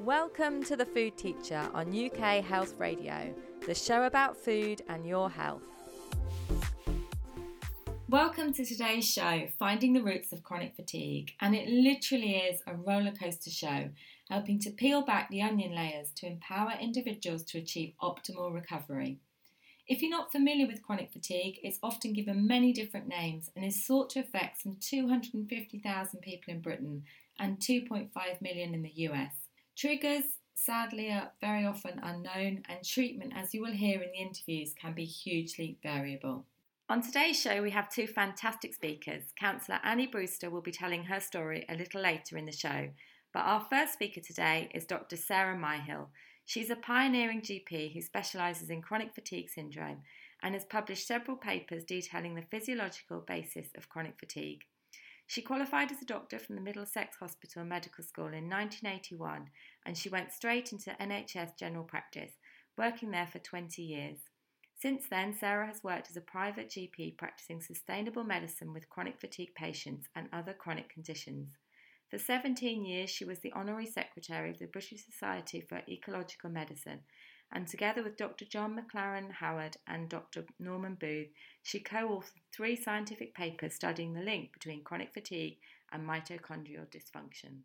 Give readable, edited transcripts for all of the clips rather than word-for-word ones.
Welcome to The Food Teacher on UK Health Radio, the show about food and your health. Welcome to today's show, Finding the Roots of Chronic Fatigue, and it literally is a rollercoaster show, helping to peel back the onion layers to empower individuals to achieve optimal recovery. If you're not familiar with chronic fatigue, it's often given many different names and is thought to affect some 250,000 people in Britain and 2.5 million in the US. Triggers, sadly, are very often unknown, and treatment, as you will hear in the interviews, can be hugely variable. On today's show, we have two fantastic speakers. Counsellor Annie Brewster will be telling her story a little later in the show, but our first speaker today is Dr. Sarah Myhill. She's a pioneering GP who specialises in chronic fatigue syndrome and has published several papers detailing the physiological basis of chronic fatigue. She qualified as a doctor from the Middlesex Hospital Medical School in 1981, and she went straight into NHS general practice, working there for 20 years. Since then, Sarah has worked as a private GP practicing sustainable medicine with chronic fatigue patients and other chronic conditions. For 17 years, she was the Honorary Secretary of the British Society for Ecological Medicine, and together with Dr. John McLaren Howard and Dr. Norman Booth, she co-authored 3 scientific papers studying the link between chronic fatigue and mitochondrial dysfunction.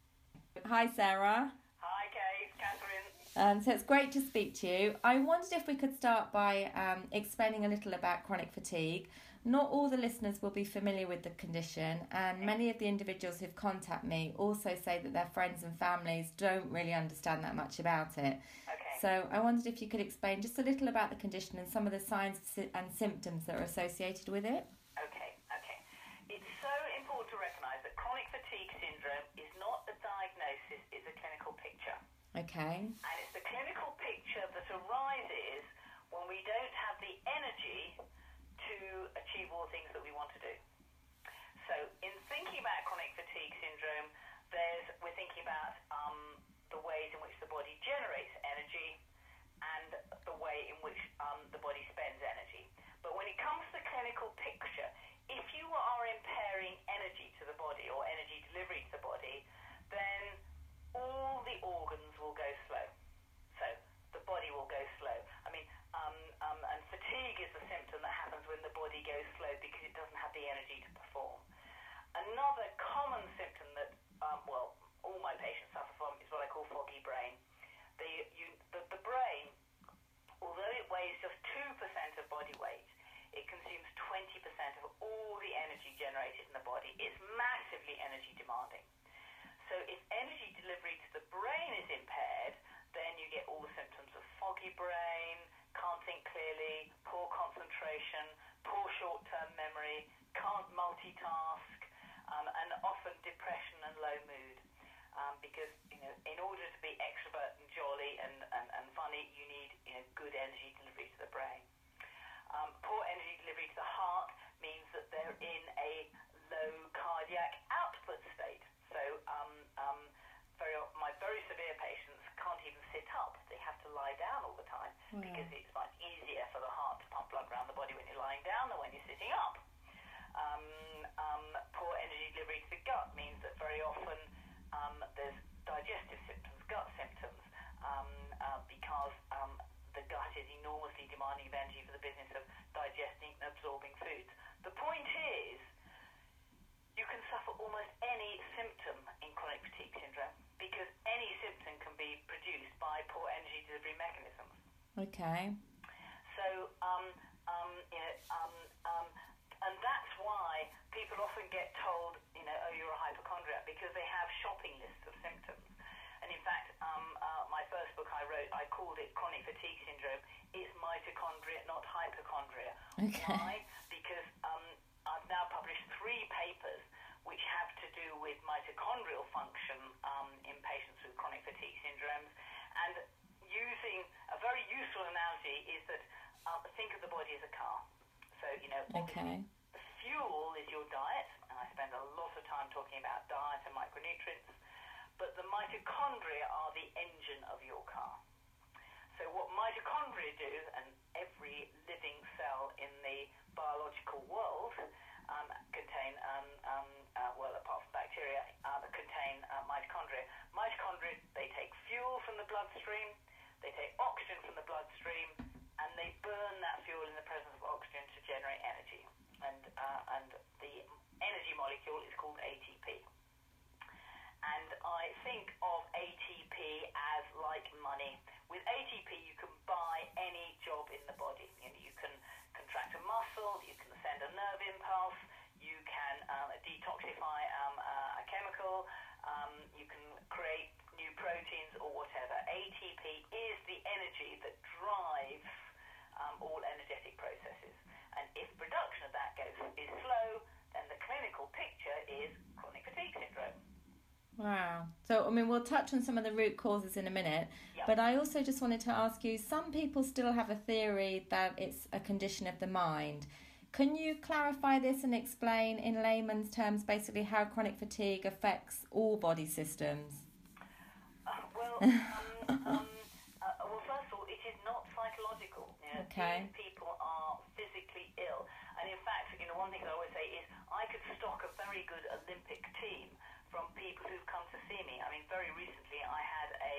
Hi, Sarah. Hi, Kate, Catherine. So it's great to speak to you. I wondered if we could start by explaining a little about chronic fatigue. Not all the listeners will be familiar with the condition, and many of the individuals who've contacted me also say that their friends and families don't really understand that much about it. Okay. So I wondered if you could explain just a little about the condition and some of the signs and symptoms that are associated with it. Okay. It's so important to recognise that chronic fatigue syndrome is not a diagnosis, it's a clinical picture. Okay. And it's the clinical picture that arises when we don't have the energy to achieve all the things that we want to do. So in thinking about chronic fatigue syndrome, we're thinking about the ways in which the body generates energy and the way in which the body spends energy. But when it comes to the clinical picture, if you are impairing energy to the body or energy delivery to the body, then all the organs will go slow. So the body will go slow. And fatigue is the symptom that happens when the body goes slow because it doesn't have the energy to perform. Another common symptom that, all my patients suffer from is what I call foggy brain. The brain, although it weighs just 2% of body weight, it consumes 20% of all the energy generated in the body. It's massively energy demanding. So if energy delivery to the brain is impaired, then you get all the symptoms of foggy brain, can't think clearly, poor concentration, poor short-term memory, can't multitask, and often depression and low mood. Because in order to be extrovert and jolly and funny, you need good energy delivery to the brain. Poor energy delivery to the heart means that they're in a low cardiac output state. So very often my very severe patients can't even sit up. They have to lie down all the time because it's much easier for the heart to pump blood around the body when you're lying down than when you're sitting up. Poor energy delivery to the gut means that very often there's digestive symptoms, gut symptoms, because the gut is enormously demanding of energy for the business of digesting and absorbing foods. The point is, you can suffer almost any symptom in chronic fatigue syndrome because any symptom can be produced by poor energy delivery mechanisms. Okay. So, and that's why people often get told, oh, you're a hypochondriac, because they have shopping lists of symptoms. And in fact, my first book I wrote, I called it Chronic Fatigue Syndrome. It's mitochondria, not hypochondria. Okay. Why? Because I've now published 3 papers which have to do with mitochondrial function in patients with chronic fatigue syndromes. And using a very useful analogy is that think of the body as a car. So, Okay. the fuel is your diet, and I spend a lot of time talking about diet and micronutrients, but the mitochondria are the engine of your car. So what mitochondria do, and every living cell in the biological world contain, apart from bacteria, contain mitochondria. Mitochondria, they take fuel bloodstream, they take oxygen from the bloodstream, and they burn that fuel in the presence of oxygen to generate energy. And the energy molecule is called ATP. And I think of ATP as like money. With ATP, you can buy any job in the body. You can contract a muscle, you can send a nerve impulse, you can detoxify a chemical, you can create new proteins or whatever. ATP is the energy that drives all energetic processes. And if production of that is slow, then the clinical picture is chronic fatigue syndrome. Wow. So, I mean, we'll touch on some of the root causes in a minute, Yep. but I also just wanted to ask you, some people still have a theory that it's a condition of the mind. Can you clarify this and explain in layman's terms basically how chronic fatigue affects all body systems? Well, first of all, it is not psychological. Okay. These people are physically ill. And in fact, one thing I always say is I could stock a very good Olympic team from people who've come to see me. I mean, very recently I had a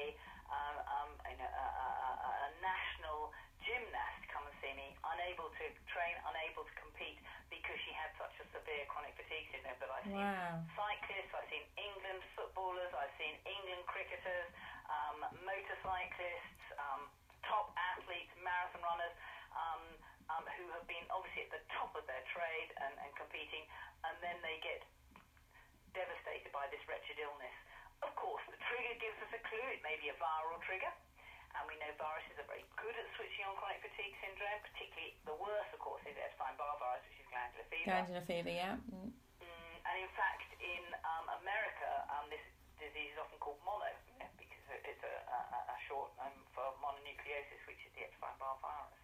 national gymnast come and see me, unable to train, unable to compete because she had such a severe chronic fatigue syndrome. But I've seen cyclists, I've seen England footballers, I've seen England cricketers, motorcyclists, top athletes, marathon runners, who have been obviously at the top of their trade and competing, and then they get devastated by this wretched illness. Of course, the trigger gives us a clue. It may be a viral trigger, and we know viruses are very good at switching on chronic fatigue syndrome. Particularly, the worst, of course, is Epstein-Barr virus, which is glandular fever. Glandular fever, yeah. And in fact, in America, this disease is often called mono, because it's a short name for mononucleosis, which is the Epstein-Barr virus.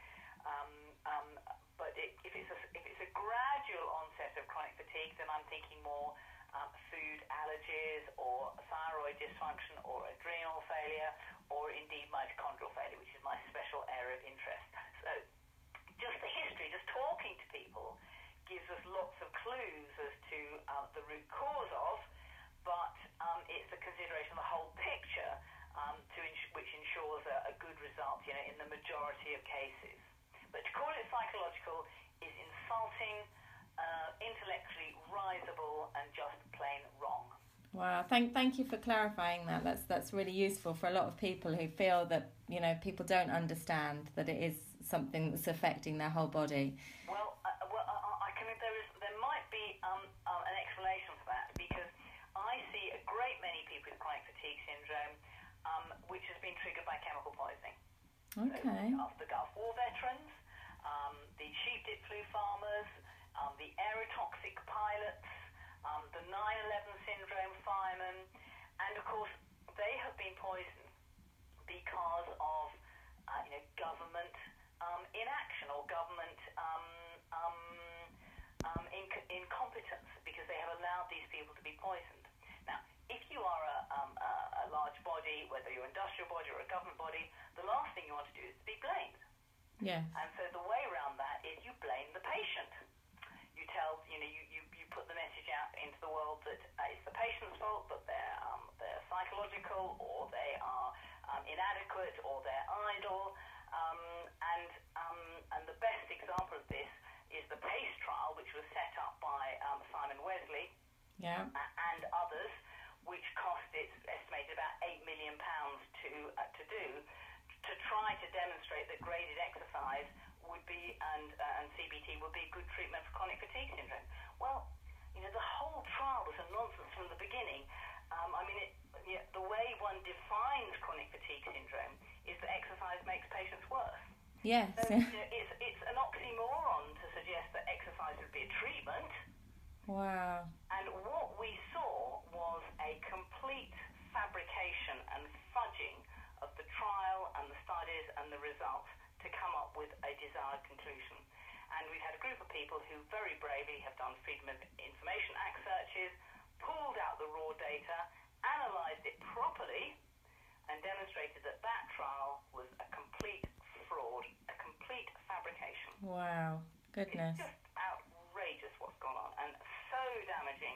But if it's a gradual onset of chronic fatigue, then I'm thinking more food allergies or thyroid dysfunction or adrenal failure or indeed mitochondrial failure, which is my special area of interest. So just the history, just talking to people gives us lots of clues as to the root cause of, but it's a consideration of the whole picture which ensures a good result in the majority of cases. But to call it psychological is insulting, intellectually risible, and just plain wrong. Wow, thank you for clarifying that. That's really useful for a lot of people who feel that people don't understand that it is something that's affecting their whole body. Well, there might be an explanation for that, because I see a great many people with chronic fatigue syndrome, which has been triggered by chemical poisoning. Okay. So, the Gulf War veterans, the sheep dip flu farmers, the aerotoxic pilots, the 9/11 syndrome firemen, and of course they have been poisoned because of government inaction or government incompetence, because they have allowed these people to be poisoned. Now, if you are a large body, whether you're an industrial body or a government body, the last thing you want to do is to be blamed. Yeah. And so the way around that is you blame the patient. You tell, you put the message out into the world that it's the patient's fault, that they're psychological, or they are inadequate, or they're idle. And the best example of this is the PACE trial, which was set up by Simon Wesley and others, which cost, it's estimated, about £8 million to do, to try to demonstrate that graded exercise would be, and CBT would be a good treatment for chronic fatigue syndrome. Well, the whole trial was a nonsense from the beginning. The way one defines chronic fatigue syndrome is that exercise makes patients worse. Yes. So, it's an oxymoron to suggest that exercise would be a treatment. Wow. And what we saw was a complete fabrication and fudging of the trial and the studies and the results to come up with a desired conclusion. And we've had a group of people who very bravely have done Freedom of Information Act searches, pulled out the raw data, analysed it properly, and demonstrated that that trial was a complete fraud, a complete fabrication. Wow. Goodness. It's just outrageous what's gone on, and so damaging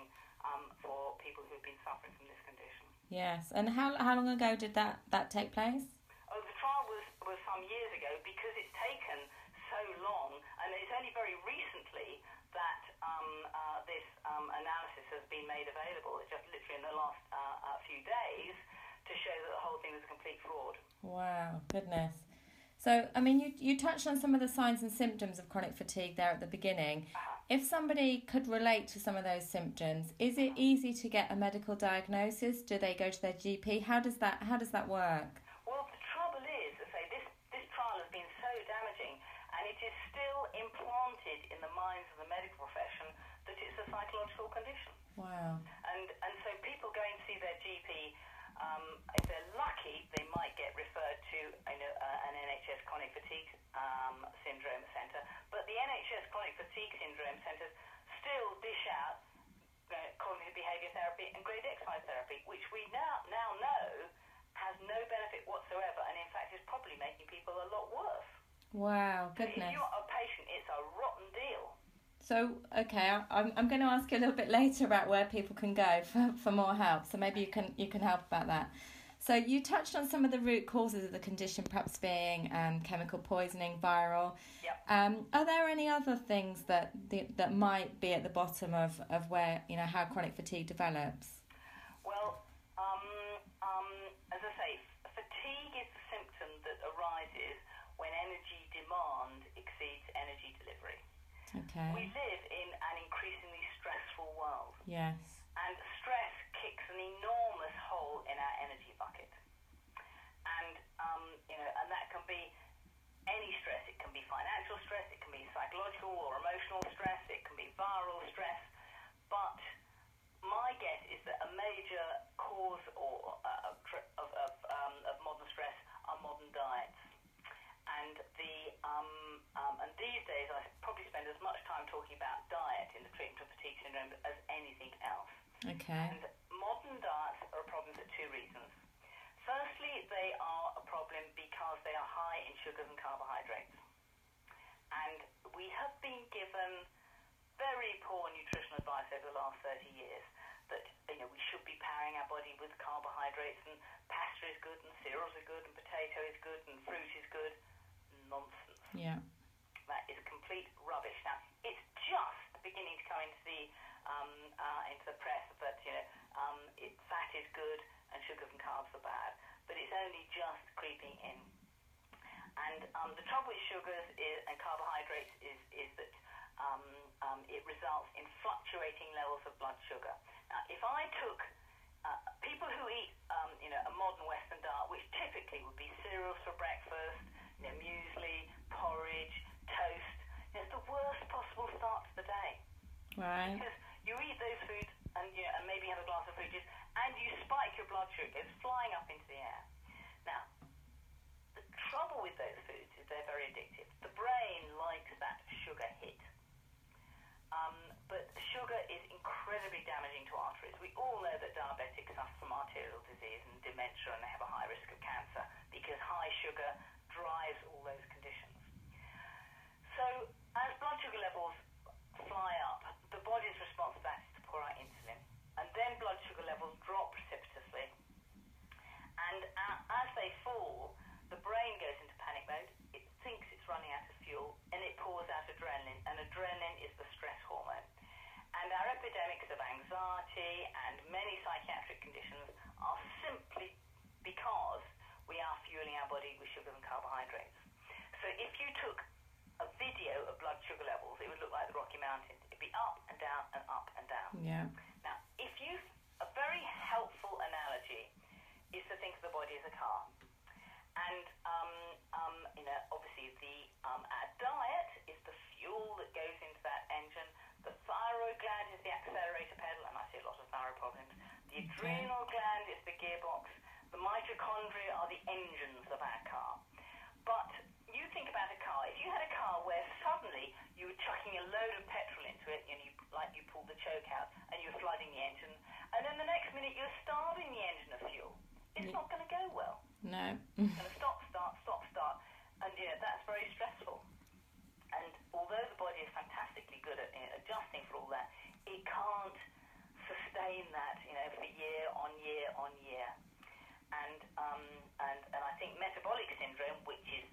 for people who've been suffering from this condition. Yes, and how long ago did that take place? Oh, the trial was some years ago because it's taken so long, and it's only very recently that this analysis has been made available. It's just literally in the last few days to show that the whole thing was a complete fraud. Wow, goodness. So, I mean, you touched on some of the signs and symptoms of chronic fatigue there at the beginning. If somebody could relate to some of those symptoms, is it easy to get a medical diagnosis? Do they go to their GP? How does that work? Well, the trouble is, I say, this trial has been so damaging, and it is still implanted in the minds of the medical profession that it's a psychological condition. Wow. And so people go and see their GP. If they're lucky, they might get referred to an NHS chronic fatigue syndrome centre. But the NHS chronic fatigue syndrome centres still dish out cognitive behaviour therapy and grade exercise therapy, which we now know has no benefit whatsoever, and in fact is probably making people a lot worse. Wow, So goodness. if you're a patient, it's a rotten deal. So, okay, I'm going to ask you a little bit later about where people can go for more help. So maybe you can help about that. So you touched on some of the root causes of the condition, perhaps being chemical poisoning, viral. Yep. Are there any other things that might be at the bottom of where, how chronic fatigue develops? Well, as I say, fatigue is the symptom that arises when energy demand exceeds energy delivery. Okay. We live in an increasingly stressful world. Yes. And stress kicks an enormous hole in our energy bucket. And, and that can be any stress. It can be financial stress, it can be psychological or emotional stress, it can be viral stress. But my guess is that a major cause of modern stress are modern diets. And and these days I probably spend as much time talking about diet in the treatment of fatigue syndrome as anything else. Okay. And modern diets are a problem for two reasons. Firstly, they are a problem because they are high in sugars and carbohydrates. And we have been given very poor nutritional advice over the last 30 years that we should be powering our body with carbohydrates, and pasta is good, and cereals are good, and potato is good, and fruit is good. Nonsense. Yeah. That is complete rubbish. Now, it's just beginning to come into the press that fat is good and sugars and carbs are bad, but it's only just creeping in. And the trouble with sugars and carbohydrates is that it results in fluctuating levels of blood sugar. Now, if I took people who eat a modern Western diet, which typically would be cereals for breakfast, muesli, porridge, toast, it's the worst possible start to the day. Right. Because you eat those foods and maybe have a glass of fruit juice, and you spike your blood sugar. It's flying up into the air. Now, the trouble with those foods is they're very addictive. The brain likes that sugar hit. But sugar is incredibly damaging to arteries. We all know that diabetics suffer from arterial disease and dementia, and they have a high risk of cancer because high sugar drives all those conditions. So as blood sugar levels fly up, the body's response to that is to pour out insulin. And then blood sugar levels drop precipitously. And as they fall, the brain goes into panic mode. It thinks it's running out of fuel, and it pours out adrenaline. And adrenaline is the stress hormone. And our epidemics of anxiety and many psychiatric conditions are simply because we are fueling our body with sugars and carbohydrates. So if you took a video of blood sugar levels, it would look like the Rocky Mountains. It'd be up and down and up and down. Yeah. Now, a very helpful analogy is to think of the body as a car. And, obviously our diet is the fuel that goes into that engine. The thyroid gland is the accelerator pedal, and I see a lot of thyroid problems. The adrenal gland is the gearbox. The mitochondria are the engines of our car. But you think about a car. If you had a car where suddenly you were chucking a load of petrol into it, and you pulled the choke out, and you're flooding the engine, and then the next minute you're starving the engine of fuel, it's not going to go well. No. It's going to stop, start, and that's very stressful. And although the body is fantastically good at adjusting for all that, it can't sustain on year. And I think metabolic syndrome, which is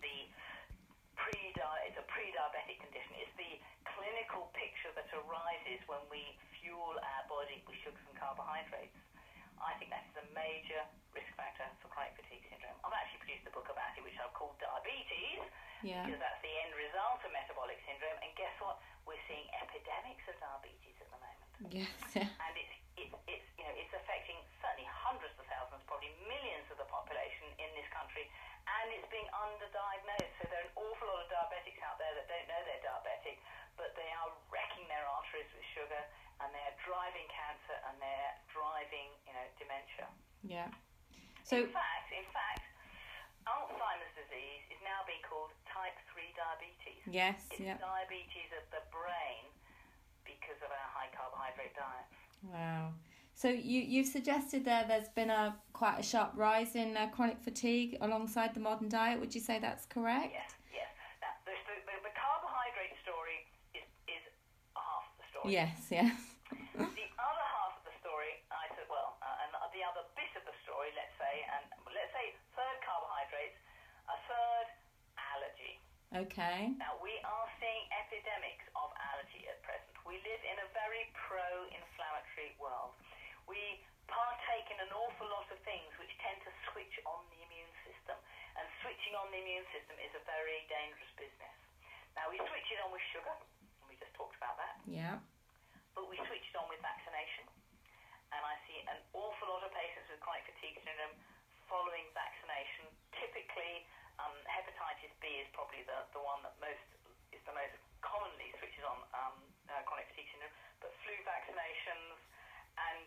it's a pre-diabetic condition, is the clinical picture that arises when we fuel our body with sugars and carbohydrates. I think that is a major risk factor for chronic fatigue syndrome. I've actually produced a book about it, which I've called Diabetes, because that's the end result of metabolic syndrome. And guess what? We're seeing epidemics of diabetes at the moment. Yes. And it's affecting certainly hundreds of thousands, probably millions of the population in this country, and it's being underdiagnosed. So there are an awful lot of diabetics out there that don't know they're diabetic, but they are wrecking their arteries with sugar, and they're driving cancer, and they're driving, dementia. Yeah. So in fact, Alzheimer's disease is now being called type 3 diabetes. Yes. It's diabetes of the brain because of our high carbohydrate diet. Wow. So you've suggested there's been quite a sharp rise in chronic fatigue alongside the modern diet. Would you say that's correct? Yes. Now, the carbohydrate story is half of the story. Yes. The other half of the story, and the other bit of the story, let's say third carbohydrates, a third allergy. Okay. Now, we are seeing epidemics of allergy at present. We live in a very pro-inflammatory world. We partake in an awful lot of things which tend to switch on the immune system. And switching on the immune system is a very dangerous business. Now, we switch it on with sugar, and we just talked about that. Yeah. But we switch it on with vaccination. And I see an awful lot of patients with chronic fatigue syndrome following vaccination. Typically, hepatitis B is probably the one that is the most commonly switches on chronic fatigue syndrome. But flu vaccinations and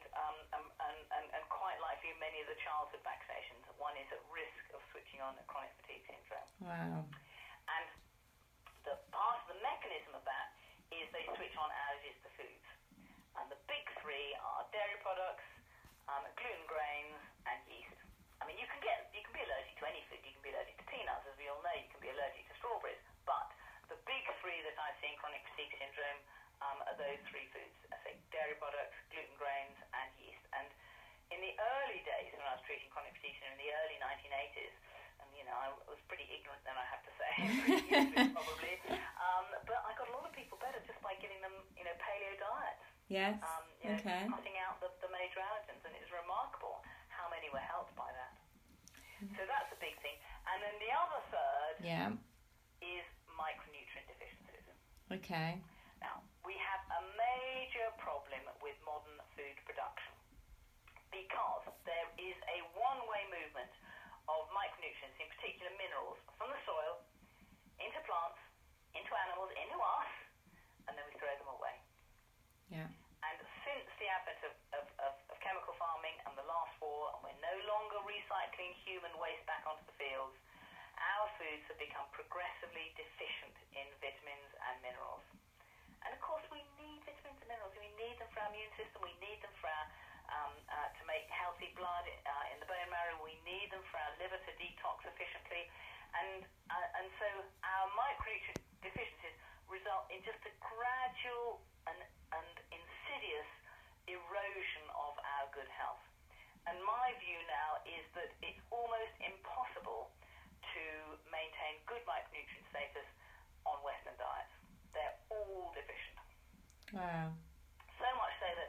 quite likely many of the childhood vaccinations, one is at risk of switching on chronic fatigue syndrome. Wow. And the part of the mechanism of that is they switch on allergies to foods. And the big three are dairy products, gluten grains, and yeast. I mean, you can be allergic to any food. You can be allergic to peanuts, as we all know. You can be allergic to strawberries. But the big three that I see in chronic fatigue syndrome are those three foods. I say dairy products, gluten grains, and yeast. And in the early days when I was treating chronic fatigue syndrome, in the early 1980s, and I was pretty ignorant then, I have to say, probably. But I got a lot of people better just by giving them, paleo diets. Yes. Okay. Cutting out the major allergens, and it was remarkable how many were helped by that. So that's a big thing. And then the other third is micronutrient deficiencies. Okay. Now, we have a major problem with modern food production because there is a one-way movement of micronutrients, in particular minerals, from the soil into plants, into animals, into us, and then we throw them away. Yeah. And since the advent of chemical farming and the last war, and we're no longer recycling human waste back onto the fields, our foods have become progressively deficient in vitamins and minerals. And of course, we need vitamins and minerals. We need them for our immune system. We need them for our to make healthy blood in the bone marrow. We need them for our liver to detox efficiently. And so our micronutrient deficiencies result in just a gradual and insidious erosion of our good health. And my view now is that it's almost impossible to maintain good micronutrient status on Western diets. They're all deficient. Wow. So much so that,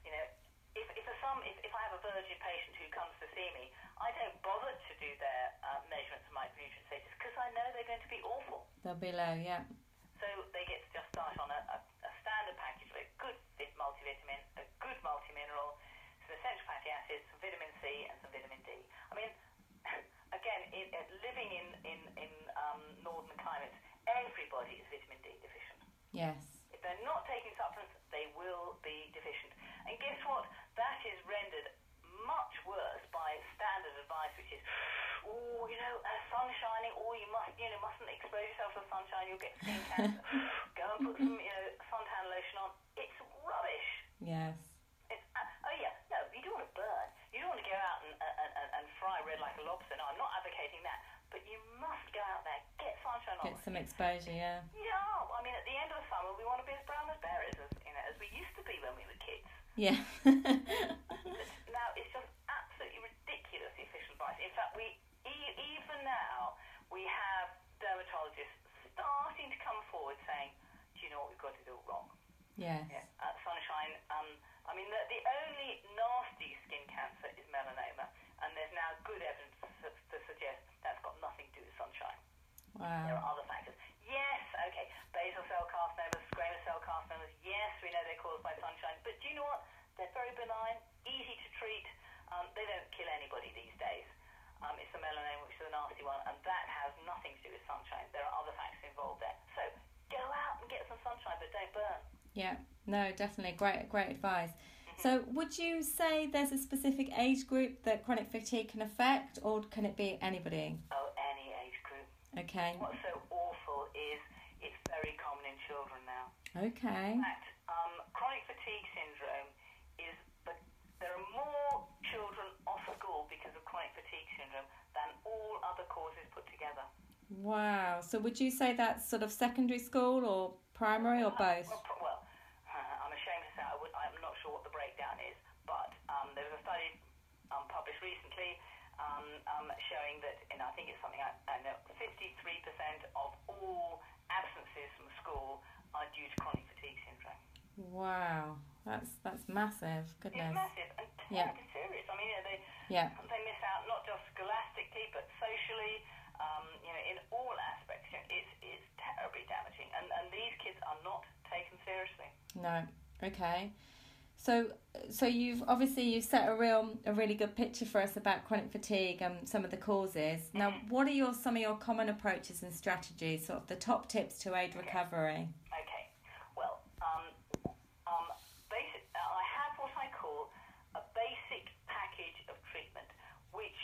if I have a virgin patient who comes to see me, I don't bother to do their measurements of micronutrient status because I know they're going to be awful. They'll be low, yeah. So they get to just start on a standard package of a good multivitamin, a good multimineral, some essential fatty acids, some vitamin C, and some vitamin D. I mean, again, living in northern climates, everybody is vitamin D deficient. Yes. If they're not taking supplements, they will be deficient. And guess what? That is rendered much worse by standard advice, which is, sun shining, you mustn't expose yourself to the sunshine, you'll get skin cancer. Go and put some, suntan lotion on. It's rubbish. Yes. You don't want to burn. You don't want to go out and fry red like a lobster. No, I'm not advocating that. But you must go out there, get sunshine on. Get some exposure, yeah. Yeah, I mean, at the end of the summer, we want to be as brown as berries, as we used to be when we were kids. Yeah. Now, it's just absolutely Yes. Yeah, sunshine. I mean, the only nasty skin cancer is melanoma, and there's now good evidence to suggest that's got nothing to do with sunshine. Wow. There are other factors. Yes, okay, basal cell carcinomas, squamous cell carcinomas, yes, we know they're caused by sunshine, but do you know what? They're very benign, easy to treat. They don't kill anybody these days. It's the melanoma, which is the nasty one, and that has nothing to do with sunshine. There are other factors involved there. So go out and get some sunshine, but don't burn. Yeah, no, definitely. Great advice. So would you say there's a specific age group that chronic fatigue can affect, or can it be anybody? Oh, any age group. Okay. What's so awful is it's very common in children now. Okay. In fact, chronic fatigue syndrome is there are more children off school because of chronic fatigue syndrome than all other causes put together. Wow. So would you say that's sort of secondary school or primary or both? Well, I'm ashamed to say I'm not sure what the breakdown is, but there was a study published recently showing that, and I think it's something I know, 53% of all absences from school are due to chronic fatigue syndrome. Wow, that's massive. Goodness. It's massive and terribly serious. I mean, they miss out not just scholastically, but socially. In all aspects, it's terribly damaging, and these kids are not taken seriously. No. Okay. So you've set a really good picture for us about chronic fatigue and some of the causes. Now, what are some of your common approaches and strategies, sort of the top tips to aid recovery? Okay. Well, I have what I call a basic package of treatment, which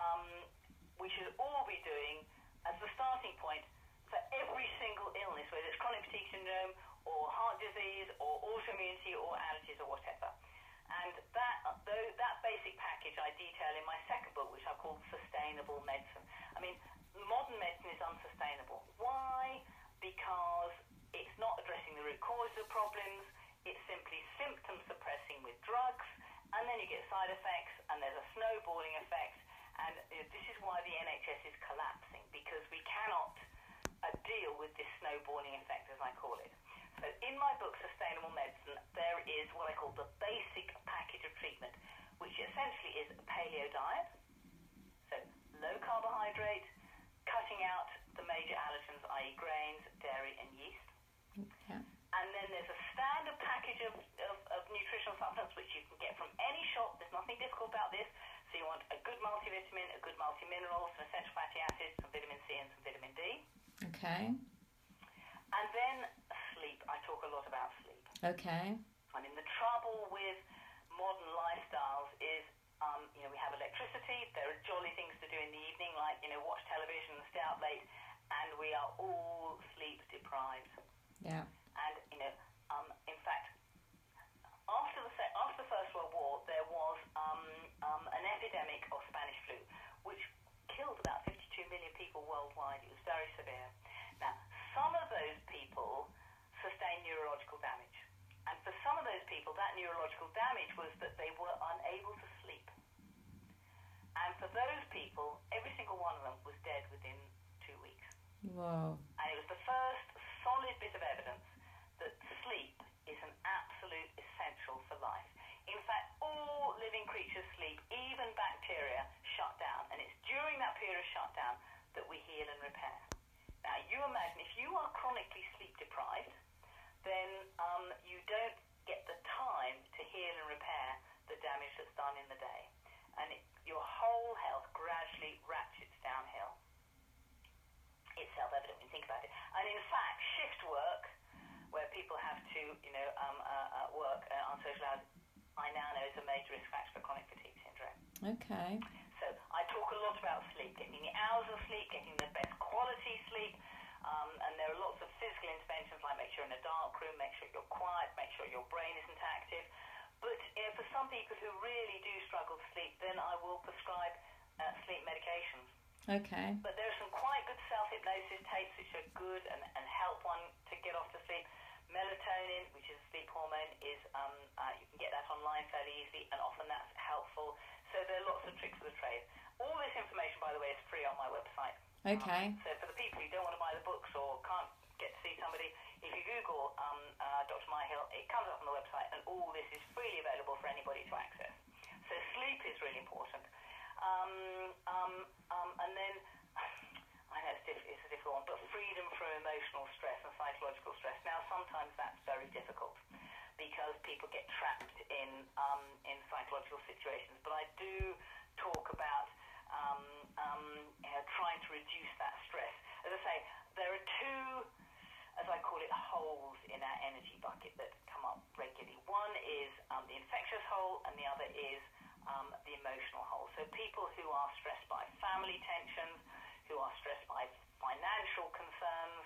we should all be doing as the starting point for every single illness, whether it's chronic fatigue syndrome or heart disease or autoimmunity or allergies or whatever. And that basic package I detail in my second book, which I call Sustainable Medicine. I mean, modern medicine is unsustainable. Why? Because it's not addressing the root causes of problems, it's simply symptom suppressing with drugs, and then you get side effects, and there's a snowballing effect, and this is why the NHS is collapsing, because we cannot deal with this snowballing effect, as I call it. So in my book, Sustainable Medicine, there is what I call the basic package of treatment, which essentially is a paleo diet, so low carbohydrate, cutting out the major allergens, i.e. grains, dairy and yeast. Yeah. And then there's a standard package of nutritional supplements which you can get from any shop. There's nothing difficult about this. So you want a good multivitamin, a good multimineral, some essential fatty acids, some vitamin C and some vitamin D. Okay. And then sleep. I talk a lot about sleep. Okay. I mean, the trouble with modern lifestyles is, we have electricity. There are jolly things to do in the evening, like, watch television and stay out late. And we are all sleep deprived. Yeah. And, in fact, after the First World War, there was an epidemic of Spanish flu, which killed about 52 million people worldwide. It was very severe. Now, some of those people sustained neurological damage. And for some of those people, that neurological damage was that they were unable to sleep. And for those people, every single one of them was dead within 2 weeks. Whoa. And it was the first solid bit of evidence that sleep is an absolute essential for life. In fact, all living creatures sleep, even bacteria, shut down. And it's during that period of shutdown that we heal and repair. Now, you imagine if you are chronically sleep deprived, then you don't get the time to heal and repair the damage that's done in the day. And your whole health gradually ratchets downhill. It's self-evident when you think about it. And in fact, shift work, where people have to, work on social hours, I now know is a major risk factor for chronic fatigue syndrome. Okay. So I talk a lot about sleep, getting the hours of sleep, getting the best quality sleep, and there are lots of physical interventions like make sure you're in a dark room, make sure you're quiet, make sure your brain isn't active. But for some people who really do struggle to sleep, then I will prescribe sleep medications. Okay. But there are some quite good self-hypnosis tapes which are good and help one to get off to sleep. Melatonin, which is a sleep hormone, is you can get that online fairly easily, and often that's helpful. So there are lots of tricks of the trade. All this information, by the way, is free on my website. Okay. So for the people who don't want to buy the books or can't get to see somebody, if you Google Dr. Myhill, it comes situations, but I do talk about trying to reduce that stress. As I say, there are two, as I call it, holes in our energy bucket that come up regularly. One is the infectious hole, and the other is the emotional hole. So people who are stressed by family tensions, who are stressed by financial concerns,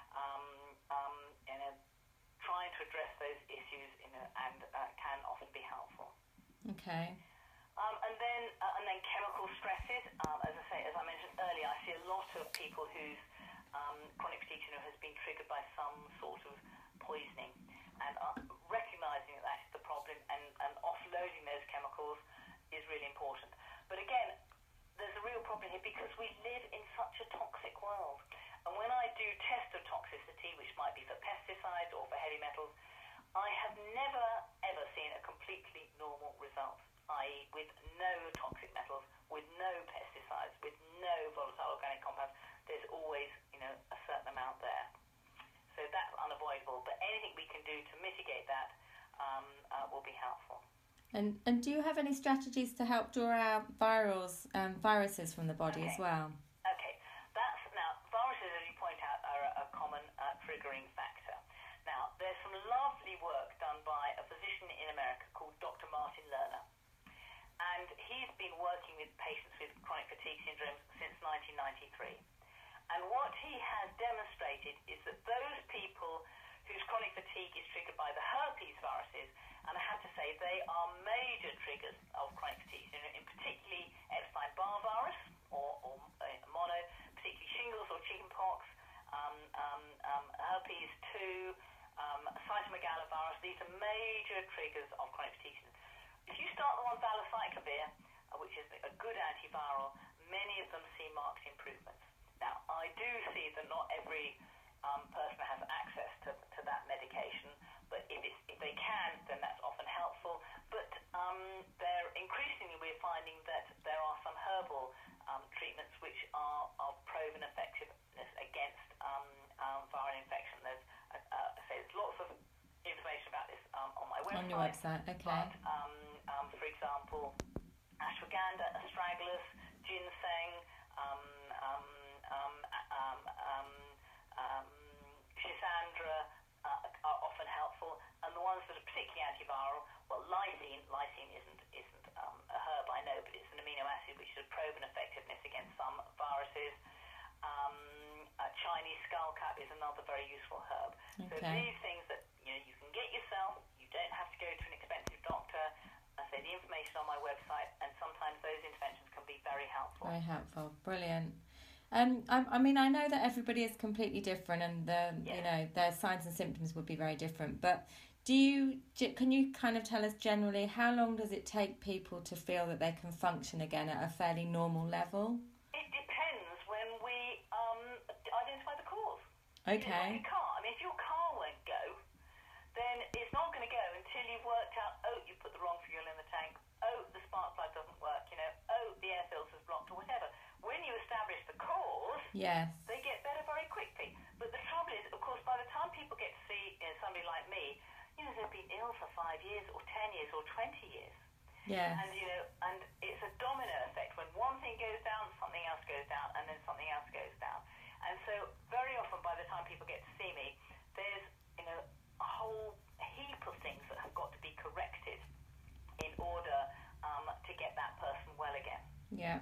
trying to address those issues, and can often be helpful. Okay. And then chemical stresses. As I say, as I mentioned earlier, I see a lot of people whose chronic fatigue syndrome has been triggered by some sort of poisoning, and recognising that that's the problem and offloading those chemicals is really important. But again, there's a real problem here because we live in such a toxic world. And when I do tests of toxicity, which might be for pesticides or for heavy metals, I have never, ever seen a completely normal result, i.e. with no toxic metals, with no pesticides, with no volatile organic compounds. There's always, a certain amount there. So that's unavoidable. But anything we can do to mitigate that will be helpful. And do you have any strategies to help draw out viruses from the body as well? Okay. Now, viruses, as you point out, are a common triggering factor. Now, there's some lovely work done by a physician in America called Dr. Martin Lerner. And he's been working with patients with chronic fatigue syndrome since 1993. And what he has demonstrated is that those people whose chronic fatigue is triggered by the herpes viruses, and I have to say they are major triggers of chronic fatigue syndrome, in particularly Epstein-Barr virus or mono, particularly shingles or chickenpox, herpes 2, cytomegalovirus. These are major triggers of chronic fatigue syndrome. If you start them on valacyclovir, which is a good antiviral, many of them see marked improvements. Now, I do see that not every person has access to that medication, but if they can, then that's often helpful. But increasingly we're finding that there are some herbal treatments which are of proven effectiveness against viral infection. There's lots of information about this on my website. On your website, okay. But, for example, ashwagandha, astragalus, ginseng, schisandra are often helpful, and the ones that are particularly antiviral, well, lysine isn't a herb, I know, but it's an amino acid which has proven effectiveness against some viruses. Chinese skullcap is another very useful herb. Okay. So these things that you can get yourself, you don't have to go to an expensive doctor. I say the information on my website, and sometimes those interventions can be very helpful. Very helpful, brilliant. I mean, I know that everybody is completely different, and their signs and symptoms would be very different. But can you kind of tell us generally how long does it take people to feel that they can function again at a fairly normal level? It depends when we identify the cause. Okay. Like your car. I mean, if your car won't go, then it's not going to go until you've worked out, you put the wrong fuel in the tank, the spark plug doesn't work, the air filter's blocked or whatever. When you establish the cause, yes, they get better very quickly. But the trouble is, of course, by the time people get to see somebody like me, they've been ill for 5 years or 10 years or 20 years. Yes. And, and it's a domino effect. When one thing goes down, something else goes down, and then something else goes down. And so very often by the time people get to see me, there's, a whole heap of things that have got to be corrected in order to get that person well again. Yeah.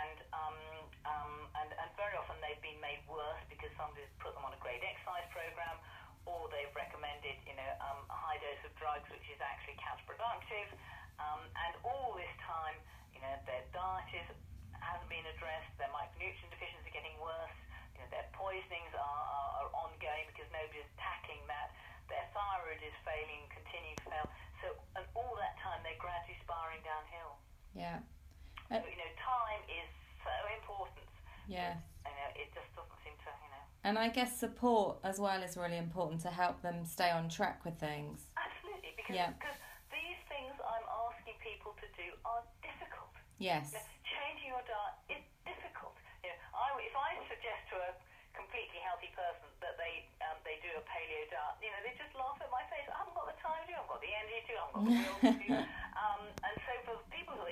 And very often they've been made worse because somebody's put them on a grade exercise program, or they've recommended, a high dose of drugs, which is actually counterproductive. And all this time, their diet hasn't been addressed, their micronutrient deficiencies are getting worse, their poisonings are ongoing because nobody's tackling that, their thyroid is failing, continuing to fail. So, and all that time they're gradually spiralling downhill. Yeah. So, time is so important. Yes. It just doesn't seem to, And I guess support as well is really important to help them stay on track with things. Absolutely, because these things I'm asking people to do are difficult. Yes. Changing your diet is difficult. If I suggest to a completely healthy person that they do a paleo diet, they just laugh at my face. I haven't got the time to do, I haven't got the energy to, I haven't got the will to do. And so for people who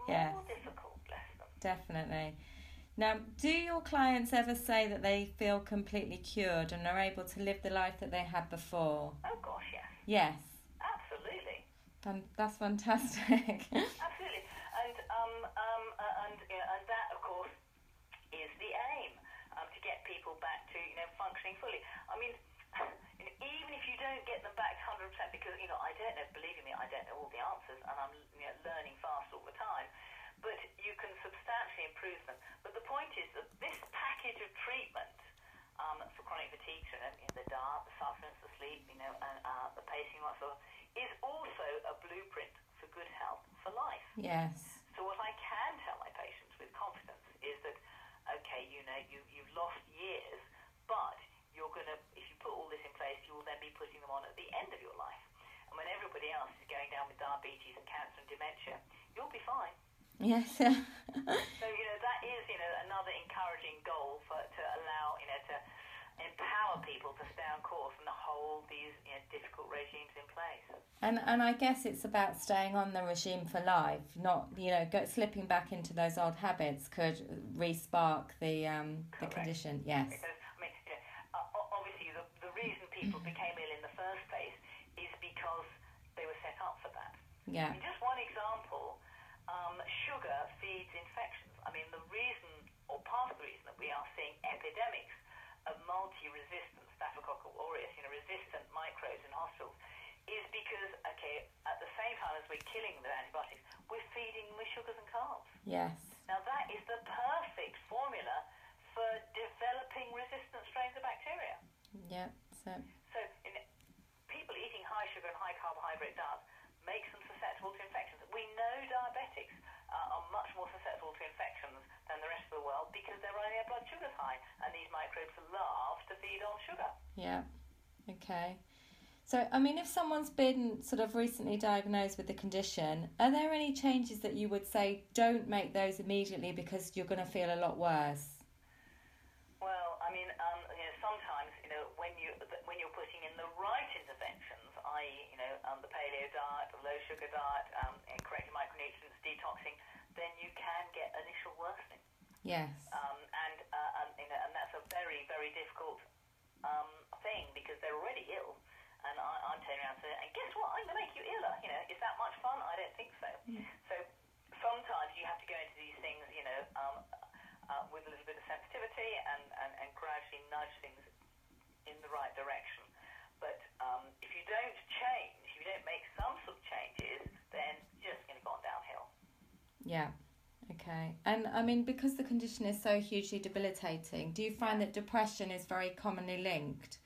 more difficult, bless them. Definitely. Now, do your clients ever say that they feel completely cured and are able to live the life that they had before? Oh gosh, yes. Yes. Absolutely. That's fantastic. Absolutely. And that, of course, is the aim, to get people back to, functioning fully. I mean, even if you don't get them back to 100%, because, I don't know, believe me, I don't know all the answers, and I'm learning fast all the time, but you can substantially improve them. But the point is that this package of treatment for chronic fatigue syndrome, the diet, the supplements, the sleep, and the pacing, and so on, is also a blueprint for good health for life. Yes. So what I can tell my patients with confidence is that, okay, you've lost years, but you're going to, if you put all this in place, you will then be putting them on at the end of your life. And when everybody else is going down with diabetes and cancer and dementia, you'll be fine. Yes. So, that is, another encouraging goal to allow, to empower people to stay on course and hold these difficult regimes in place. And I guess it's about staying on the regime for life, not, slipping back into those old habits could re-spark the condition. Yes. Because, obviously the reason people became ill in the first place is because they were set up for that. Yeah. I mean, just one example, sugar feeds infections. I mean, the reason, or part of the reason, that we are seeing epidemics of multi-resistant Staphylococcus aureus, resistant microbes in hospitals, is because, at the same time as we're killing them with antibiotics, we're feeding them with sugars and carbs. Yes. Now, that is the perfect formula for developing resistant strains of bacteria. Yep. So, people eating high sugar and high carbohydrate diets makes them susceptible to infections. We know diabetics are much more susceptible to infections than the rest of the world because they're running their blood sugars high, and these microbes love to feed on sugar. Yeah. Okay. So, I mean, if someone's been sort of recently diagnosed with the condition, are there any changes that you would say don't make those immediately because you're going to feel a lot worse? Well, I mean, sometimes, when you're putting in the right interventions, i.e., the paleo diet, the low sugar diet, correcting micronutrients, detoxing, then you can get initial worsening. Yes. And that's a very, very difficult thing because they're already ill. And I'm turning around and saying, and guess what? I'm going to make you iller. Is that much fun? I don't think so. So sometimes you have to go into these things, with a little bit of sensitivity and gradually nudge things in the right direction. But if you don't change, if you don't make some sort of changes, then you're just going to go on downhill. Yeah. Okay. And I mean, because the condition is so hugely debilitating, do you find that depression is very commonly linked?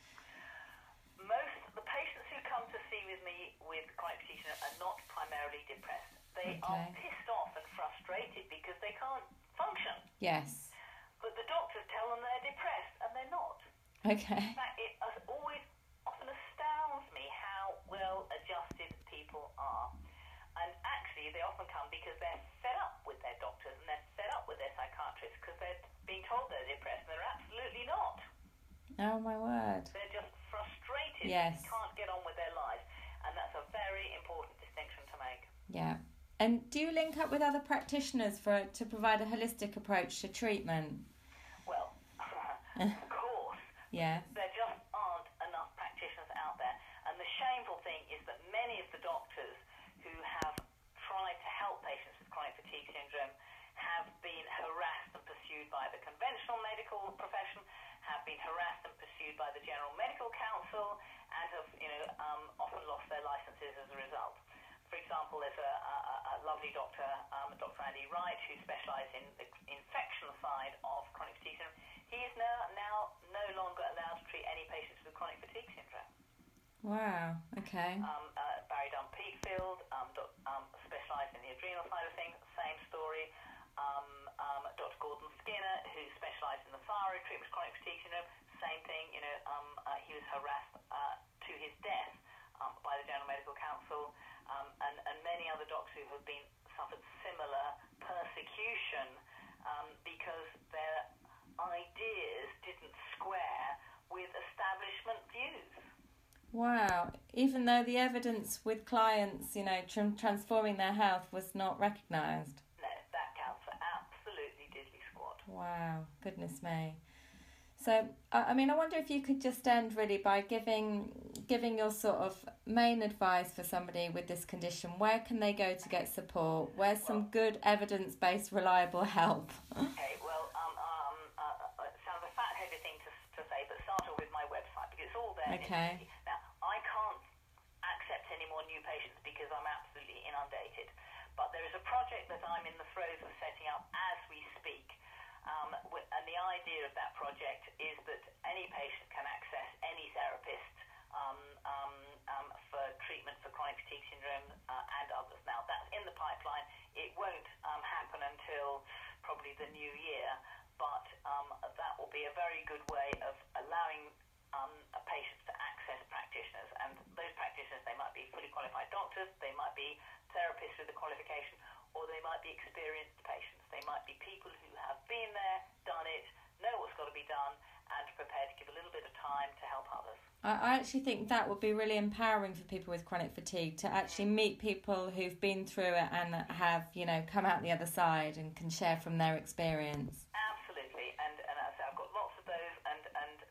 Most of the patients who come to see with me with chronic fatigue are not primarily depressed. They are pissed off and frustrated because they can't function. Yes. But the doctors tell them they're depressed, and they're not. Okay. In fact, it always often astounds me how well adjusted people are. And actually, they often come because they're fed up with their doctors and they're fed up with their psychiatrists because they're being told they're depressed, and they're absolutely not. Oh, my word. They're just frustrated. Yes. They can't get on with their lives. And that's a very important distinction to make. Yeah. And do you link up with other practitioners to provide a holistic approach to treatment? Well, of course. Yeah. There just aren't enough practitioners out there. And the shameful thing is that many of the doctors who have tried to help patients with chronic fatigue syndrome have been harassed and pursued by the conventional medical profession, have been harassed and pursued by the General Medical Council, and have often lost their licenses as a result. For example, there's a lovely doctor, Dr. Andy Wright, who specialises in the infection side of chronic fatigue syndrome. He is now no longer allowed to treat any patients with chronic fatigue syndrome. Wow, okay. Barry Dunn-Peakfield, specialised in the adrenal side of things, same story. Dr. Gordon Skinner, who specialised in the thyroid treatment of chronic fatigue syndrome, same thing. He was harassed to his death by the General Medical Council, and many other doctors who have suffered similar persecution because their ideas didn't square with establishment views. Wow. Even though the evidence with clients, transforming their health was not recognised. No. Wow, goodness me. So, I mean, I wonder if you could just end really by giving your sort of main advice for somebody with this condition. Where can they go to get support? Where's some good evidence-based, reliable help? Okay, well, it sounds a fat-headed thing to say, but start off with my website because it's all there. Okay. Now, I can't accept any more new patients because I'm absolutely inundated. But there is a project that I'm in the throes of setting up as we speak. And the idea of that project is that any patient can access any therapist for treatment for chronic fatigue syndrome and others. Now, that's in the pipeline. It won't happen until probably the new year, but that will be a very good way of allowing patients to access practitioners. And those practitioners, they might be fully qualified doctors, they might be therapists with a qualification, or they might be experienced patients. They might be people who have been there, done it, know what's got to be done, and prepared to give a little bit of time to help others. I actually think that would be really empowering for people with chronic fatigue to actually meet people who've been through it and have, come out the other side and can share from their experience. Absolutely, and as I say, I've got lots of those, and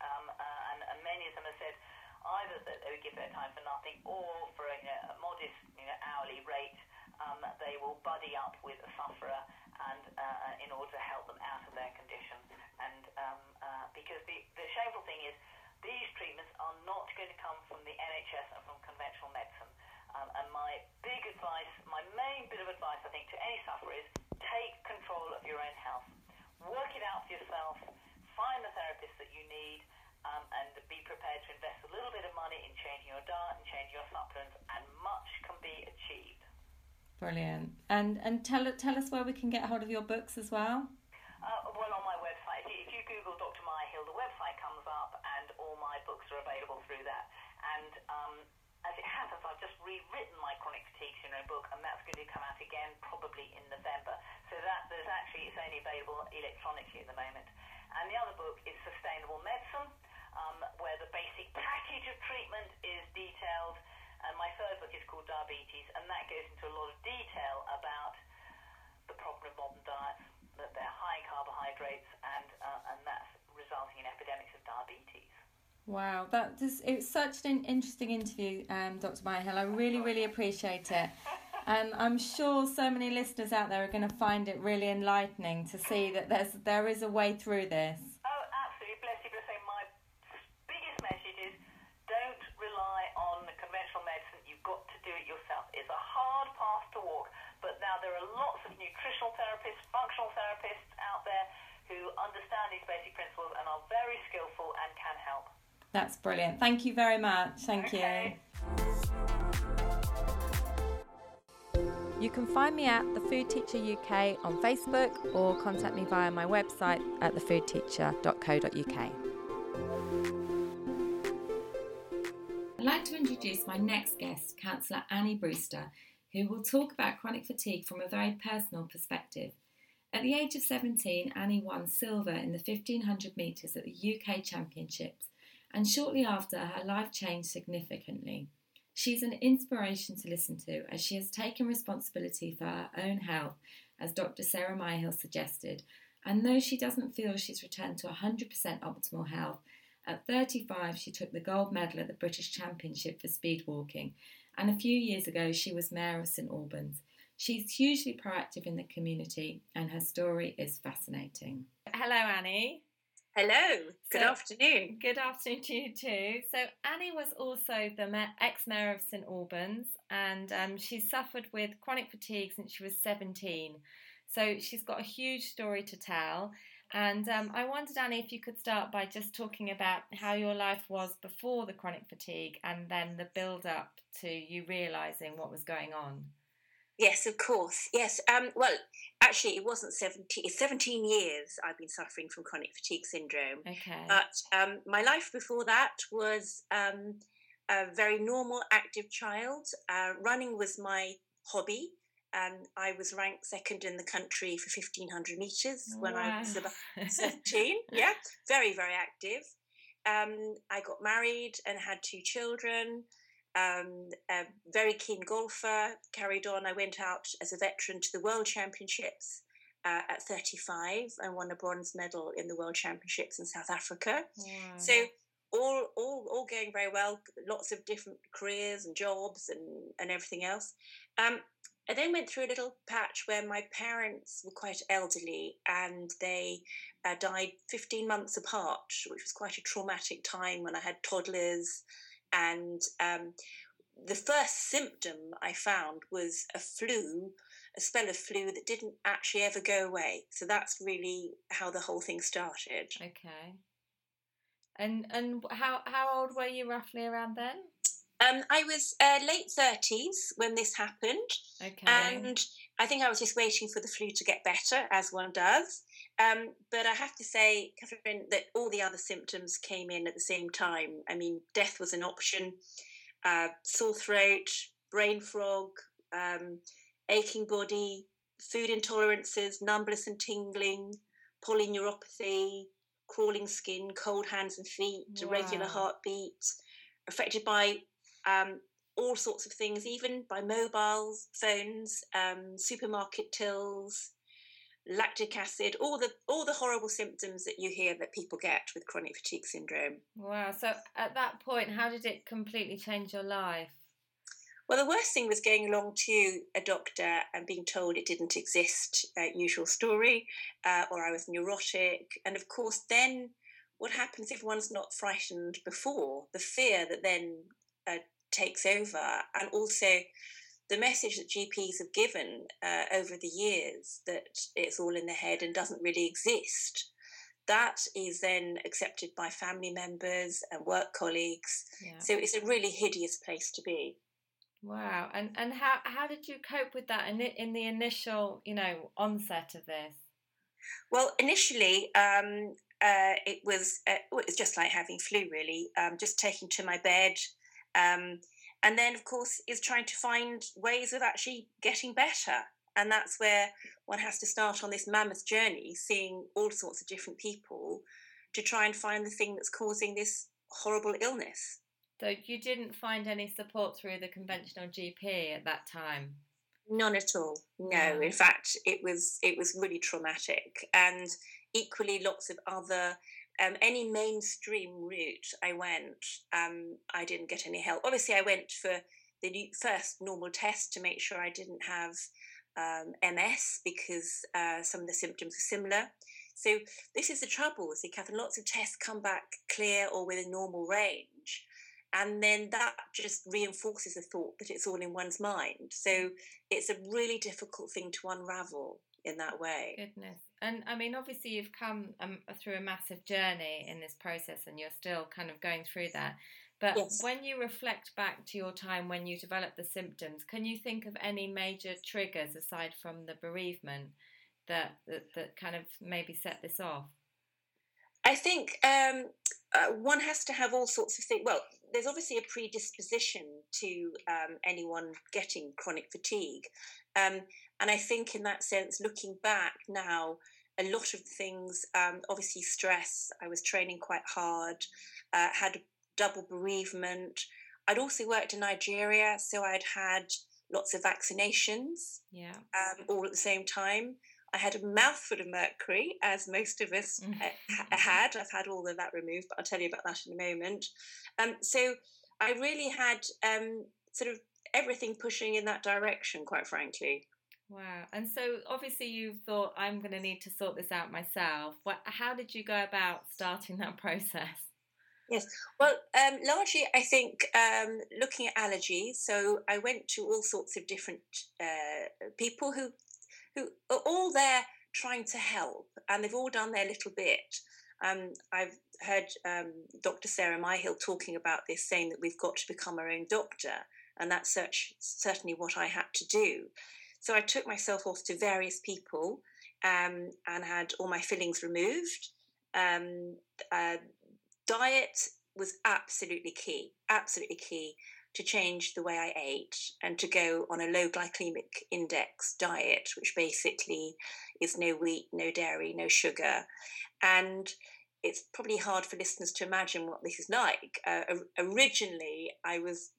many of them have said either that they would give their time for nothing, or for a modest hourly rate, they will buddy up with a sufferer and in order to help them out of their condition. And because the shameful thing is, these treatments are not going to come from the NHS and from conventional medicine. And my big advice, my main bit of advice, I think, to any sufferer is take control of your own health. Work it out for yourself. Find the therapist that you need, and be prepared to invest a little bit of money in changing your diet and changing your supplements, and much can be achieved. Brilliant. And tell us where we can get hold of your books as well. Well, on my website, if you Google Dr. Maya Hill, the website comes up, and all my books are available through that. And as it happens, I've just rewritten my chronic fatigue syndrome book, and that's going to come out again probably in November. So that it's only available electronically at the moment. And the other book is Sustainable Medicine, where the basic package of treatment is detailed. And my third book is called Diabetes, and that goes into a lot of detail about the problem of modern diets, that they're high in carbohydrates, and that's resulting in epidemics of diabetes. Wow, it was such an interesting interview, Dr. Maya Hill. I really, really appreciate it. And I'm sure so many listeners out there are going to find it really enlightening to see that there is a way through this. Oh, absolutely. Bless you. But my biggest message is don't rely on conventional medicine. You've got to do it yourself. It's a hard path to walk, but now there are lots of nutritional therapists, functional therapists out there who understand these basic principles and are very skillful and can help. That's brilliant. Thank you very much. Thank you. You can find me at The Food Teacher UK on Facebook, or contact me via my website at thefoodteacher.co.uk. I'd like to introduce my next guest, Counsellor Annie Brewster, who will talk about chronic fatigue from a very personal perspective. At the age of 17, Annie won silver in the 1500 metres at the UK Championships, and shortly after, her life changed significantly. She's an inspiration to listen to, as she has taken responsibility for her own health, as Dr. Sarah Maya Hill suggested, and though she doesn't feel she's returned to 100% optimal health, at 35 she took the gold medal at the British Championship for speed walking, and a few years ago she was Mayor of St Albans. She's hugely proactive in the community, and her story is fascinating. Hello, Annie. Hello, good afternoon. Good afternoon to you too. So Annie was also the ex-mayor of St Albans, and she's suffered with chronic fatigue since she was 17. So she's got a huge story to tell. And I wondered, Annie, if you could start by just talking about how your life was before the chronic fatigue and then the build-up to you realising what was going on. Yes, of course. Yes. Well, actually, it wasn't 17. It's 17 years I've been suffering from chronic fatigue syndrome. Okay. But my life before that was a very normal, active child. Running was my hobby. I was ranked second in the country for 1500 metres when I was about 17. Yeah, very, very active. I got married and had 2 children. A very keen golfer, carried on. I went out as a veteran to the World Championships at 35. I won a bronze medal in the World Championships in South Africa. Wow. So all going very well. Lots of different careers and jobs and everything else. I then went through a little patch where my parents were quite elderly, and they died 15 months apart, which was quite a traumatic time when I had toddlers. And the first symptom I found was a spell of flu that didn't actually ever go away. So that's really how the whole thing started. Okay. And how old were you roughly around then? I was late 30s when this happened. Okay. And I think I was just waiting for the flu to get better, as one does. But I have to say, Catherine, that all the other symptoms came in at the same time. I mean, death was an option. Sore throat, brain fog, aching body, food intolerances, numbness and tingling, polyneuropathy, crawling skin, cold hands and feet, irregular heartbeat, affected by all sorts of things, even by mobiles, phones, supermarket tills, lactic acid, all the horrible symptoms that you hear that people get with chronic fatigue syndrome. Wow. So at that point, how did it completely change your life? Well, the worst thing was going along to a doctor and being told it didn't exist, usual story, or I was neurotic. And of course, then what happens if one's not frightened before? The fear that then takes over, and also the message that GPs have given over the years that it's all in the head and doesn't really exist. That is then accepted by family members and work colleagues. Yeah. So it's a really hideous place to be. Wow. And how did you cope with that in the initial, onset of this? Well, initially, it was just like having flu, really, just taking to my bed. And then, of course, is trying to find ways of actually getting better. And that's where one has to start on this mammoth journey, seeing all sorts of different people to try and find the thing that's causing this horrible illness. So you didn't find any support through the conventional GP at that time? None at all. No, in fact, it was really traumatic. And equally, lots of other... any mainstream route I went, I didn't get any help. Obviously, I went for the first normal test to make sure I didn't have MS, because some of the symptoms are similar. So this is the trouble. See, Catherine, lots of tests come back clear or within normal range. And then that just reinforces the thought that it's all in one's mind. So it's a really difficult thing to unravel in that way. Goodness. And I mean, obviously you've come through a massive journey in this process, and you're still kind of going through that. But yes. When you reflect back to your time when you developed the symptoms, can you think of any major triggers aside from the bereavement that kind of maybe set this off? I think one has to have all sorts of things. Well, there's obviously a predisposition to anyone getting chronic fatigue. And I think in that sense, looking back now, a lot of things, obviously stress, I was training quite hard, had a double bereavement. I'd also worked in Nigeria, so I'd had lots of vaccinations all at the same time. I had a mouthful of mercury, as most of us had. I've had all of that removed, but I'll tell you about that in a moment. So I really had sort of everything pushing in that direction, quite frankly. Wow. And so obviously you thought, I'm going to need to sort this out myself. How did you go about starting that process? Yes. Well, largely, I think looking at allergies. So I went to all sorts of different people who are all there trying to help, and they've all done their little bit. I've heard Dr. Sarah Myhill talking about this, saying that we've got to become our own doctor, and that's certainly what I had to do. So I took myself off to various people and had all my fillings removed. Diet was absolutely key to change the way I ate and to go on a low glycemic index diet, which basically is no wheat, no dairy, no sugar. And it's probably hard for listeners to imagine what this is like. Originally, I was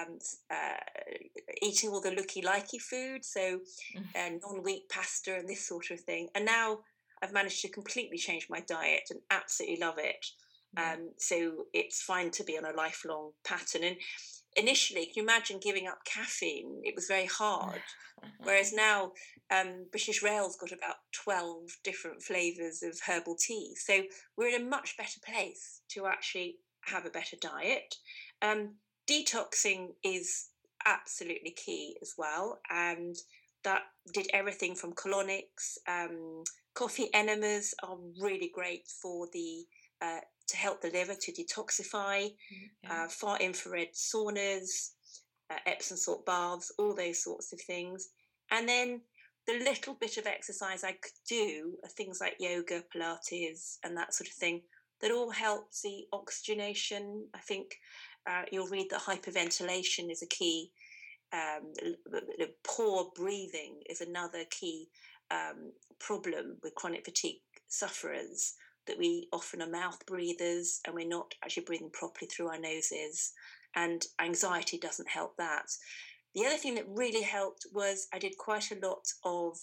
eating all the looky-likey food, so non-wheat pasta and this sort of thing. And now I've managed to completely change my diet and absolutely love it. So it's fine to be on a lifelong pattern. And initially, can you imagine giving up caffeine? It was very hard. Whereas now, British Rail's got about 12 different flavours of herbal tea. So we're in a much better place to actually have a better diet. Detoxing is absolutely key as well. And that did everything from colonics. Coffee enemas are really great for to help the liver to detoxify. Far infrared saunas, Epsom salt baths, all those sorts of things. And then the little bit of exercise I could do are things like yoga, Pilates, and that sort of thing, that all helps the oxygenation. I think you'll read that hyperventilation is a key. Poor breathing is another key problem with chronic fatigue sufferers, that we often are mouth breathers and we're not actually breathing properly through our noses, and anxiety doesn't help that. The other thing that really helped was I did quite a lot of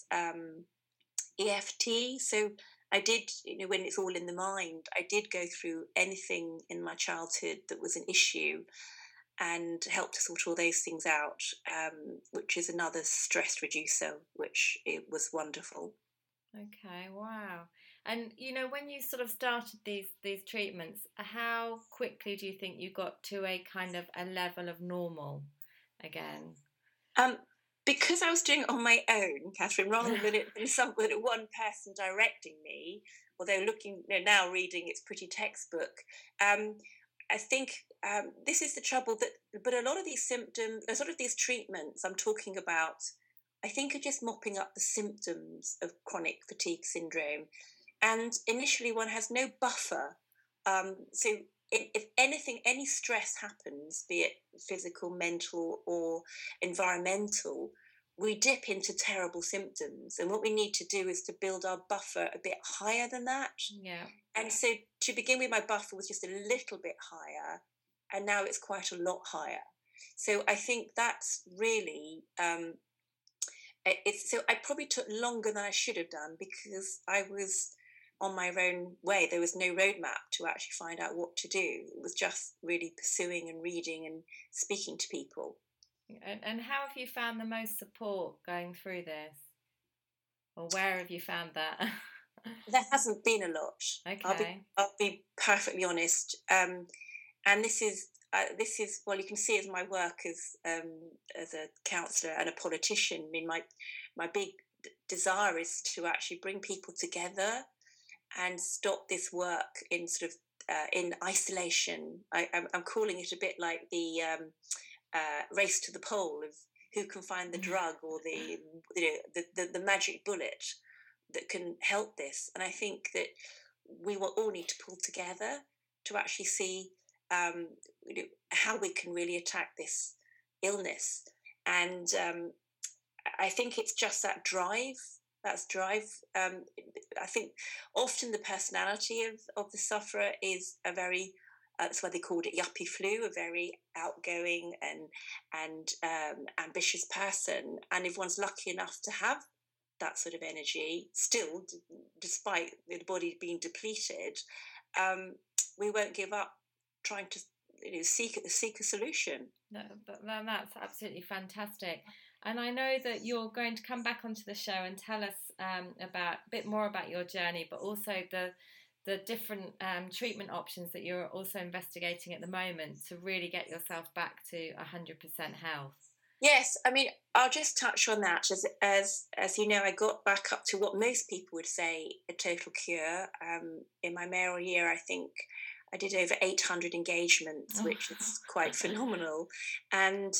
EFT. So I did, when it's all in the mind, I did go through anything in my childhood that was an issue and helped to sort all those things out, which is another stress reducer, which it was wonderful. Okay, wow. And, when you sort of started these treatments, how quickly do you think you got to a kind of a level of normal again? Because I was doing it on my own, Catherine, rather than one person directing me, although looking now reading it's pretty textbook. I think this is the trouble, but a lot of these symptoms, a lot of these treatments I'm talking about, I think are just mopping up the symptoms of chronic fatigue syndrome. And initially one has no buffer. So if anything, any stress happens, be it physical, mental or environmental, we dip into terrible symptoms. And what we need to do is to build our buffer a bit higher than that. Yeah. And so to begin with, my buffer was just a little bit higher, and now it's quite a lot higher. So I think that's really... so I probably took longer than I should have done because I was on my own way. There was no roadmap to actually find out what to do. It was just really pursuing and reading and speaking to people. And how have you found the most support going through this? Or where have you found that? There hasn't been a lot. Okay. I'll be perfectly honest. And this is well, you can see as my work as a counsellor and a politician. I mean, my big desire is to actually bring people together and stop this work in sort of in isolation. I'm calling it a bit like the race to the pole of who can find the drug or the magic bullet that can help this. And I think that we will all need to pull together to actually see how we can really attack this illness. And I think it's just that drive. That's drive. I think often the personality of the sufferer is a very, that's why they called it yuppie flu, a very outgoing and ambitious person. And if one's lucky enough to have that sort of energy, still, despite the body being depleted, we won't give up trying to seek a solution. No, but that's absolutely fantastic. And I know that you're going to come back onto the show and tell us a bit more about your journey, but also the different treatment options that you're also investigating at the moment to really get yourself back to 100% health. Yes, I mean, I'll just touch on that. As you know, I got back up to what most people would say a total cure. In my mayoral year, I think I did over 800 engagements, which is quite phenomenal. And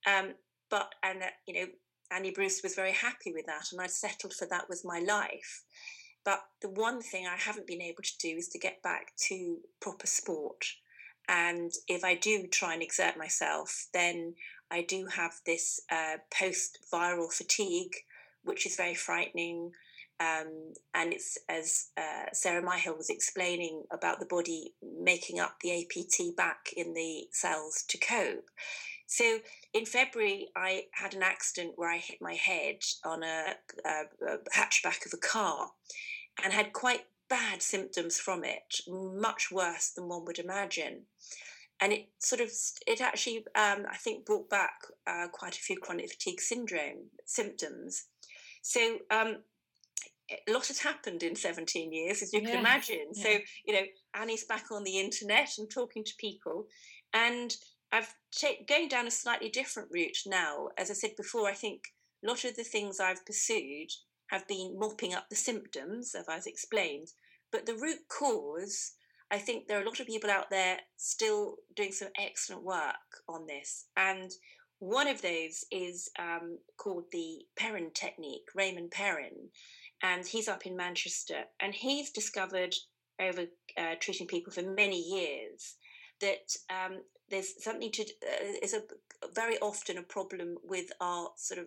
Annie Bruce was very happy with that, and I settled for that with my life. But the one thing I haven't been able to do is to get back to proper sport. And if I do try and exert myself, then I do have this post-viral fatigue, which is very frightening. And it's, as Sarah Myhill was explaining, about the body making up the APT back in the cells to cope. So in February, I had an accident where I hit my head on a hatchback of a car and had quite bad symptoms from it, much worse than one would imagine. And it actually, I think, brought back quite a few chronic fatigue syndrome symptoms. So a lot has happened in 17 years, as you can imagine. Yeah. So, Annie's back on the internet and talking to people. And I've going down a slightly different route now. As I said before, I think a lot of the things I've pursued have been mopping up the symptoms, as I've explained. But the root cause, I think there are a lot of people out there still doing some excellent work on this. And one of those is called the Perrin technique, Raymond Perrin. And he's up in Manchester. And he's discovered, over treating people for many years, that there's something is very often a problem with our sort of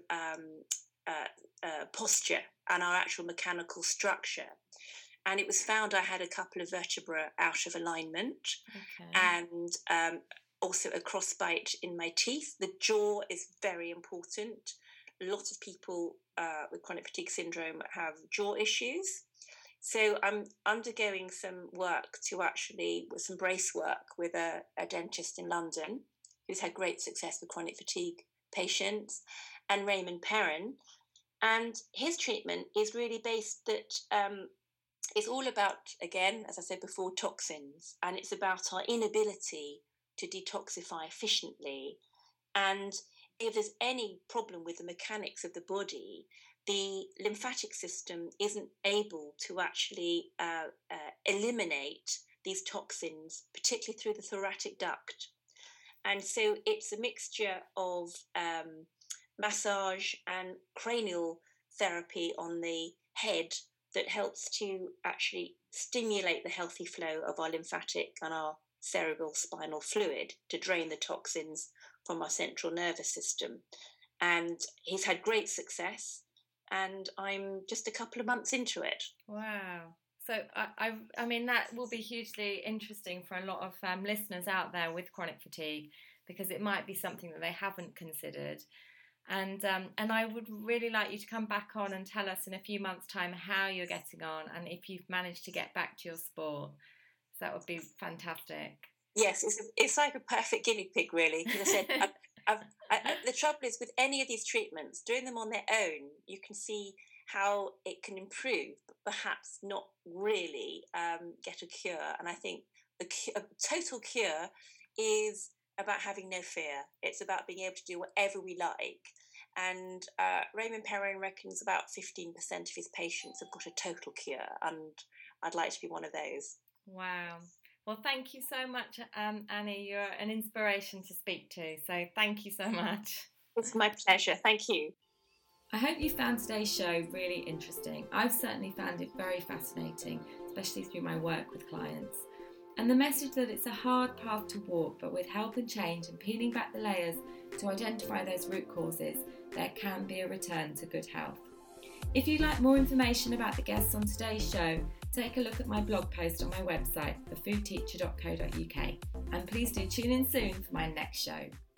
posture and our actual mechanical structure. And it was found I had a couple of vertebrae out of alignment, and also a crossbite in my teeth. The jaw is very important. A lot of people with chronic fatigue syndrome have jaw issues. So I'm undergoing some work with some brace work with a dentist in London who's had great success with chronic fatigue patients, and Raymond Perrin. And his treatment is really based that it's all about, again, as I said before, toxins. And it's about our inability to detoxify efficiently. And if there's any problem with the mechanics of the body, the lymphatic system isn't able to actually eliminate these toxins, particularly through the thoracic duct. And so it's a mixture of massage and cranial therapy on the head that helps to actually stimulate the healthy flow of our lymphatic and our cerebral spinal fluid to drain the toxins from our central nervous system. And he's had great success, and I'm just a couple of months into it. Wow. So, I mean, that will be hugely interesting for a lot of listeners out there with chronic fatigue, because it might be something that they haven't considered. And I would really like you to come back on and tell us in a few months' time how you're getting on and if you've managed to get back to your sport. So that would be fantastic. Yes, it's like a perfect guinea pig, really. Because I said, the trouble is with any of these treatments, doing them on their own, you can see how it can improve, but perhaps not really get a cure. And I think a total cure is about having no fear. It's about being able to do whatever we like. And Raymond Perrin reckons about 15% of his patients have got a total cure, and I'd like to be one of those. Wow. Well, thank you so much, Annie. You're an inspiration to speak to, so thank you so much. It's my pleasure. Thank you. I hope you found today's show really interesting. I've certainly found it very fascinating, especially through my work with clients. And the message that it's a hard path to walk, but with help and change and peeling back the layers to identify those root causes, there can be a return to good health. If you'd like more information about the guests on today's show, take a look at my blog post on my website, thefoodteacher.co.uk. And please do tune in soon for my next show.